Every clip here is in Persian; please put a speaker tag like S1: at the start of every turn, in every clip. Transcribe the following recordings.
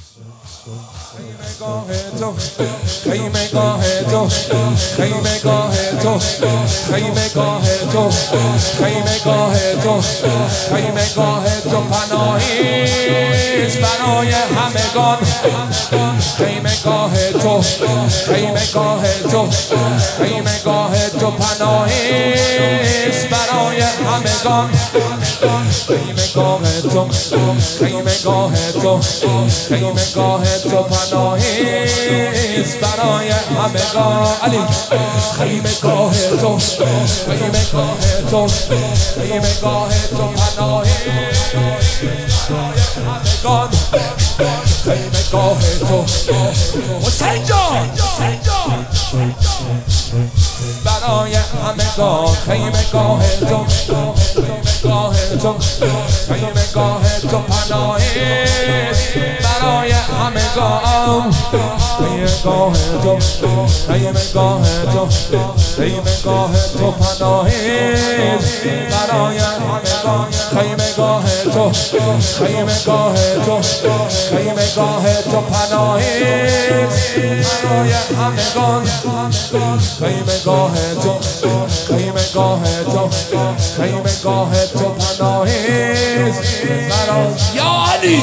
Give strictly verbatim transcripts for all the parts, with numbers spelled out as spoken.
S1: Kaymekoheto, Kaymekoheto, Kaymekoheto, Kaymekoheto, Kaymekoheto, Kaymekoheto, پناهیست برای همگان. Kaymekoheto, Kaymekoheto, Kaymekoheto, پناهیست برای همگان. Kaymekoheto, Kaymekoheto, Kaymekoheto, پناهیست برای همگان. علی Kaymekoheto, Kaymekoheto, Kaymekoheto, پناهیست برای همگان. Kaymekoheto, حسین جان برای همگان. Kaymekoheto, Kaymekoheto, Kaymekoheto, پناهیست برای همگان. Kaymekoheto, Kaymekoheto, Kaymekoheto, پناهیست برای همگان. Kaymekoheto, Kaymekoheto, Kaymekoheto, پناهیست برای همگان. Kaymekoheto, Kaymekoheto, Kaymekoheto, پناهیست برای یا علی.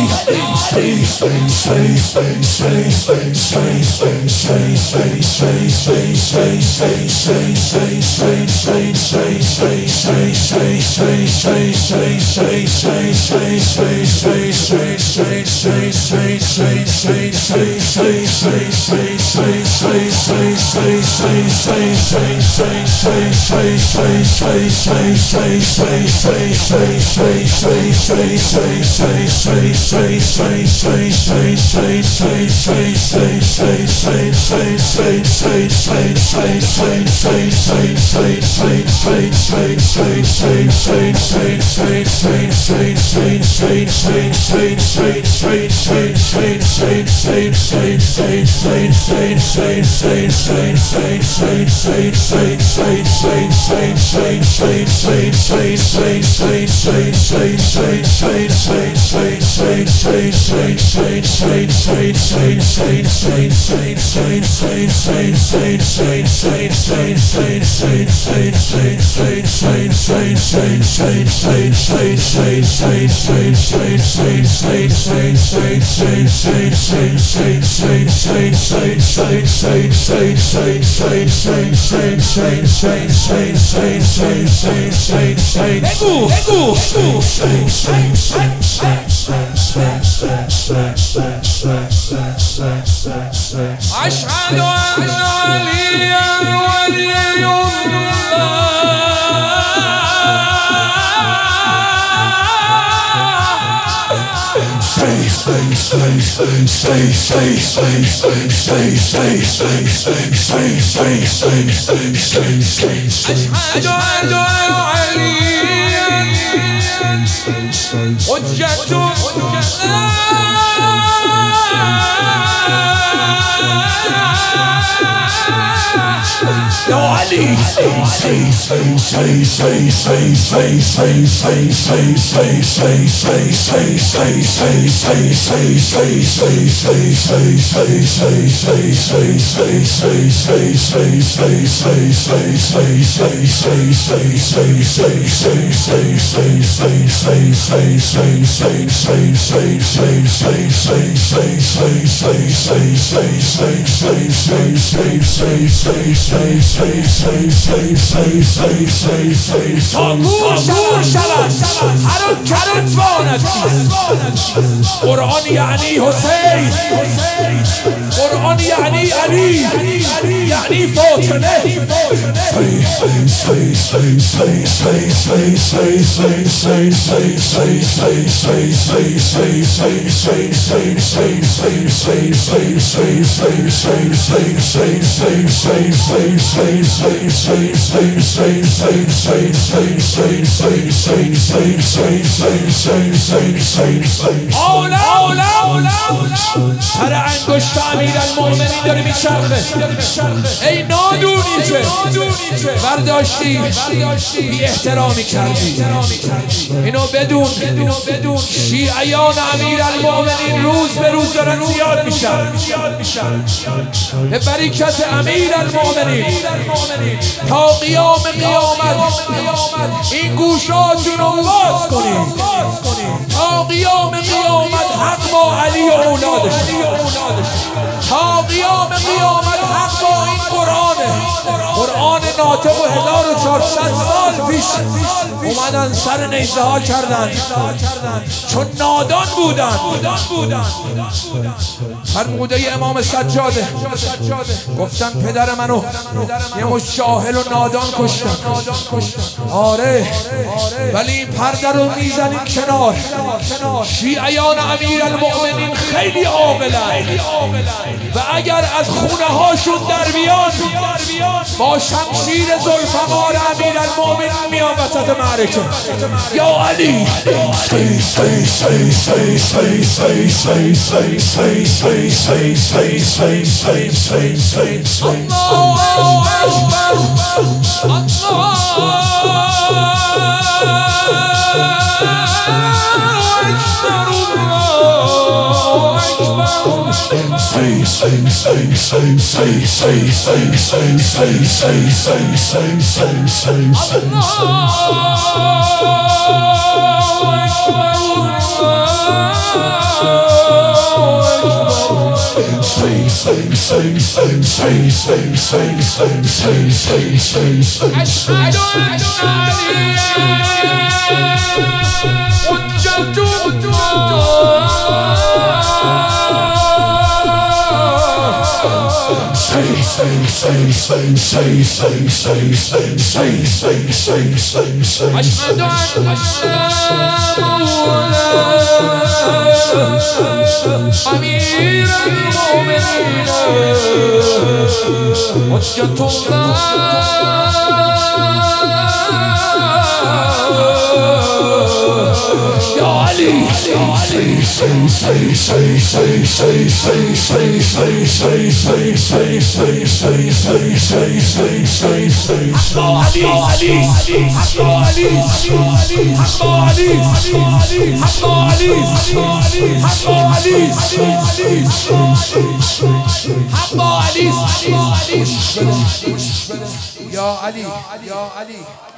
S1: أشهد أن عليا ولي أشهد أن عليا حجة يا علي قرآن يعني حسين، قرآن يعني علي، يعني فاطمة. أولى أولى أولى سر انگشت امیرالمؤمنین داره میچرخه. ای نادونی که برداشتی بی احترامی کردی، اینو بدون شیعیان امیرالمؤمنین روز به روز دارن زیاد میشن. به برکت امیرالمؤمنین تا قیام قیامت این گوشاتون رو باز کنید، تا قیام قیامت حق با علی و اولادش، تا قیام قیامت حق با این قرآنه. قرآن ناطق و هزار و چهارصد سال پیش اومدن سر نیزه ها کردن چون نادان بودن. فرموده امام سجاده گفتن پدر منو یه مشت جاهل و نادان کشتن. آره ولی این پرده رو میزنیم کنار. شیعیان امیرالمؤمنین خیلی عاقلن و اگر از خونه هاشون در بیان با شمشیر ذوالفقار امیرالمؤمنین میان وسط معرکه. یا علی أشهد أن أمير المؤمنين حجة الله يا علي يا علي يا علي